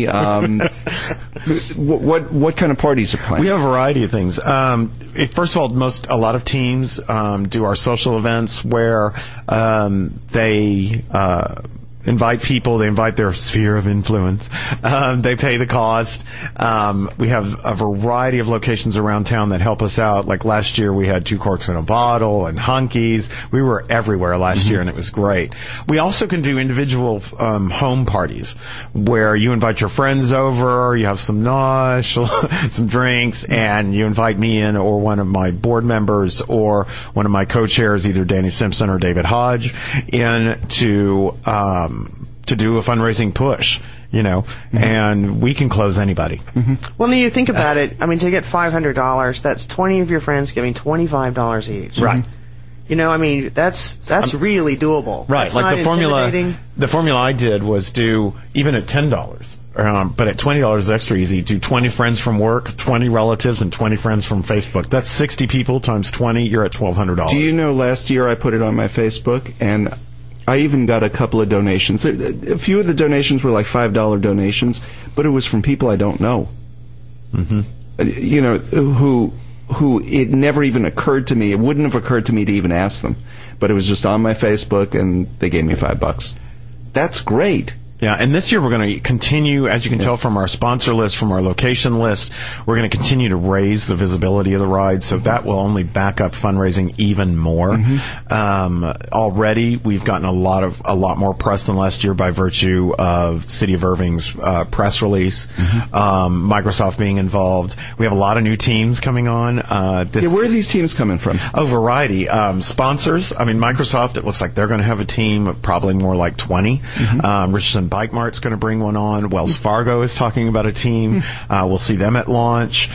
What kind of parties are planned? We have a variety of things. First of all, a lot of teams do our social events where they invite people. They invite their sphere of influence. They pay the cost. We have a variety of locations around town that help us out. Like last year, we had 2 Corks in a Bottle and Hunkies. We were everywhere last year, and it was great. We also can do individual home parties where you invite your friends over, you have some nosh, some drinks, and you invite me in or one of my board members or one of my co-chairs, either Danny Simpson or David Hodge, in to do a fundraising push, and we can close anybody. Well, when you think about it, I mean, to get $500, that's 20 of your friends giving $25 each. Right. I mean, that's really doable. Right. That's like not the formula I did was do even at $10. But at $20 is extra easy. Do 20 friends from work, 20 relatives, and 20 friends from Facebook. That's 60 people times 20. You're at $1,200. Do you know last year I put it on my Facebook, and I even got a couple of donations. A few of the donations were like $5 donations, but it was from people I don't know. Who it never even occurred to me. It wouldn't have occurred to me to even ask them. But it was just on my Facebook, and they gave me $5. That's great. Yeah, and this year we're going to continue, as you can tell from our sponsor list, from our location list, we're going to continue to raise the visibility of the ride, so that will only back up fundraising even more. Already, we've gotten a lot more press than last year by virtue of City of Irving's press release, Microsoft being involved. We have a lot of new teams coming on. Where are these teams coming from? A variety. Sponsors, I mean, Microsoft, it looks like they're going to have a team of probably more like 20. Richardson Bike Mart's going to bring one on. Wells Fargo is talking about a team. We'll see them at launch.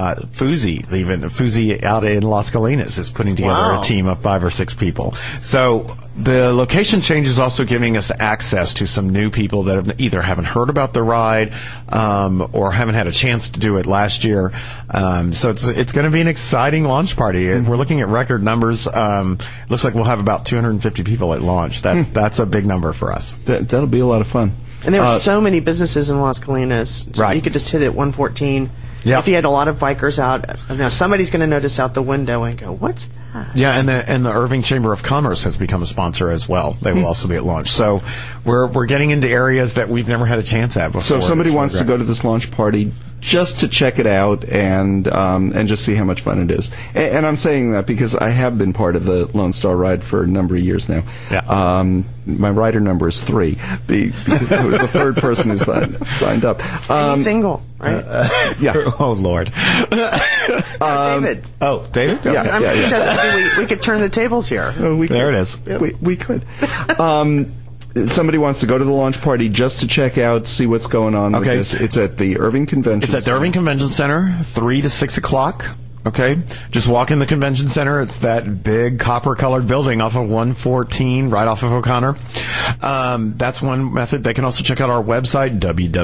Fuzi out in Las Colinas is putting together a team of 5 or 6 people. So the location change is also giving us access to some new people that have either haven't heard about the ride or haven't had a chance to do it last year. So it's going to be an exciting launch party. We're looking at record numbers. Looks like we'll have about 250 people at launch. That's a big number for us. That'll be a lot of fun. And there are so many businesses in Las Colinas. Right. You could just hit it 114. Yep. If you had a lot of bikers out, now somebody's going to notice out the window and go, "What's that?" Yeah, and the Irving Chamber of Commerce has become a sponsor as well. They will also be at launch. So we're getting into areas that we've never had a chance at before. So if somebody wants to go to this launch party just to check it out and just see how much fun it is. And I'm saying that because I have been part of the Lone Star Ride for a number of years now. Yeah. My rider number is 3. The third person who signed up. He's single, right? Yeah. Oh, Lord. David. Oh, David? Okay. Yeah. I'm suggesting we could turn the tables here. There it is. We could. Somebody wants to go to the launch party just to check out, see what's going on with this. It's at the Irving Convention Center. It's at the Irving Convention Center, 3 to 6 o'clock. Okay, just walk in the convention center. It's that big copper-colored building off of 114, right off of O'Connor. That's one method. They can also check out our website,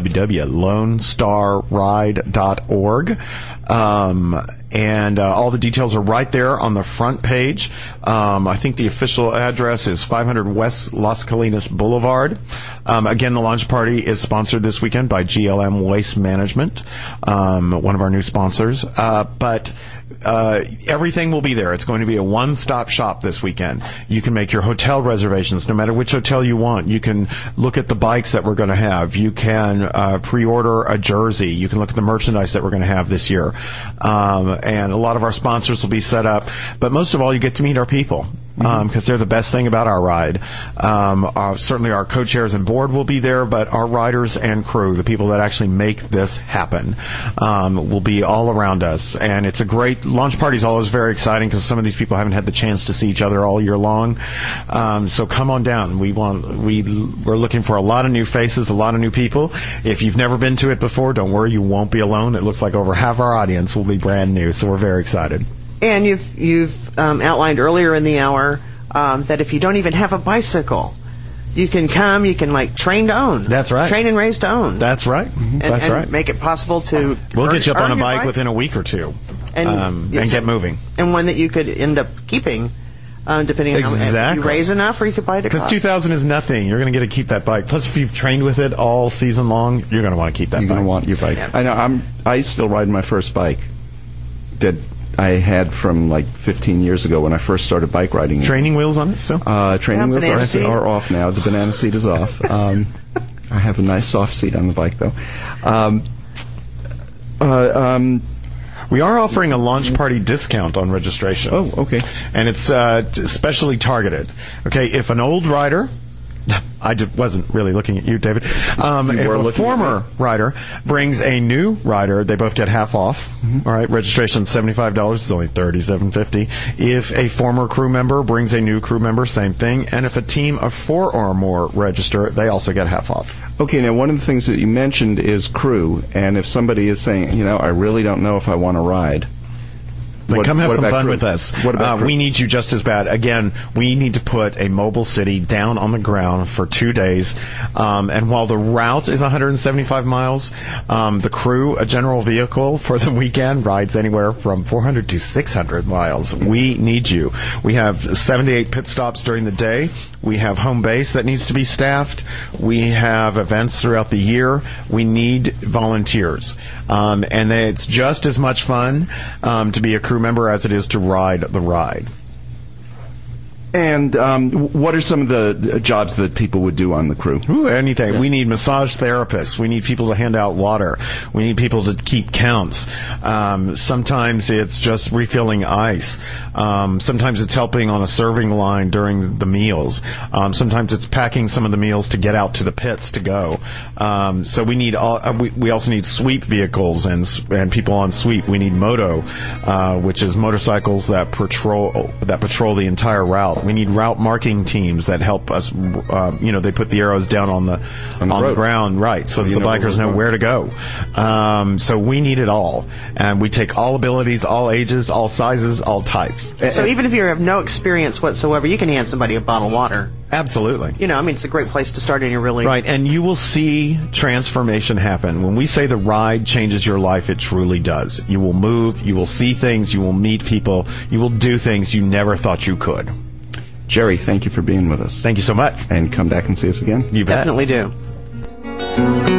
www.lonestarride.org. And all the details are right there on the front page. I think the official address is 500 West Las Colinas Boulevard. Again, the launch party is sponsored this weekend by GLM Waste Management, one of our new sponsors. But everything will be there. It's going to be a one-stop shop this weekend. You can make your hotel reservations no matter which hotel you want. You can look at the bikes that we're going to have. You can pre-order a jersey. You can look at the merchandise that we're going to have this year. And a lot of our sponsors will be set up. But most of all, you get to meet our people. Because they're the best thing about our ride. Certainly our co-chairs and board will be there, but our riders and crew, the people that actually make this happen, will be all around us. And it's a great launch party. Is always very exciting because some of these people haven't had the chance to see each other all year long. So come on down. We're looking for a lot of new faces, a lot of new people. If you've never been to it before, don't worry, you won't be alone. It looks like over half our audience will be brand new, so we're very excited. And you've outlined earlier in the hour that if you don't even have a bicycle, you can come. You can train to own. That's right. Train and race to own. That's right. That's right. Make it possible to. We'll get you up on a bike within a week or two, and get moving. And one that you could end up keeping, depending on how you raise enough, or you could buy it. Because $2,000 is nothing. You're going to get to keep that bike. Plus, if you've trained with it all season long, you're going to want to keep that bike. You're going to want your bike. Yeah. I know. I still ride my first bike. That I had from like 15 years ago when I first started bike riding. Training wheels on it still? Training wheels are off now. The banana seat is off. I have a nice soft seat on the bike, though. We are offering a launch party discount on registration. Oh, okay. And it's specially targeted. Okay, if an old rider... I wasn't really looking at you, David. If a former rider brings a new rider, they both get half off. All right, registration $75. It's only $37.50. If a former crew member brings a new crew member, same thing. And if a team of 4 or more register, they also get half off. Okay, now one of the things that you mentioned is crew. And if somebody is saying, I really don't know if I want to ride, then come have some fun with us. What about we need you just as bad. Again, we need to put a mobile city down on the ground for 2 days. And while the route is 175 miles, the crew, a general vehicle for the weekend, rides anywhere from 400 to 600 miles. We need you. We have 78 pit stops during the day. We have home base that needs to be staffed. We have events throughout the year. We need volunteers. And it's just as much fun to be a crew member as it is to ride the ride. And what are some of the jobs that people would do on the crew? Ooh, anything. Yeah. We need massage therapists. We need people to hand out water. We need people to keep counts. Sometimes it's just refilling ice. Sometimes it's helping on a serving line during the meals. Sometimes it's packing some of the meals to get out to the pits to go. So we need we also need sweep vehicles and people on sweep. We need moto, which is motorcycles that patrol the entire route. We need route marking teams that help us. They put the arrows down on the ground, right, so that the bikers know where to go. So we need it all, and we take all abilities, all ages, all sizes, all types. So even if you have no experience whatsoever, you can hand somebody a bottle of water. Absolutely. It's a great place to start any really... Right, and you will see transformation happen. When we say the ride changes your life, it truly does. You will move, you will see things, you will meet people, you will do things you never thought you could. Jerry, thank you for being with us. Thank you so much. And come back and see us again. You bet. Definitely do.